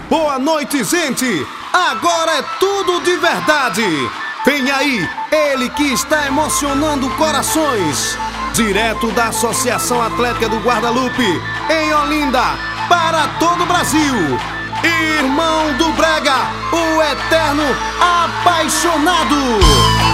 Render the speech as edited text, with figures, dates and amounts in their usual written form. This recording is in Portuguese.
Boa noite, gente! Agora é tudo de verdade! Vem aí, ele que está emocionando corações, direto da Associação Atlética do Guadalupe, em Olinda, para todo o Brasil. Irmão do Brega, o eterno apaixonado.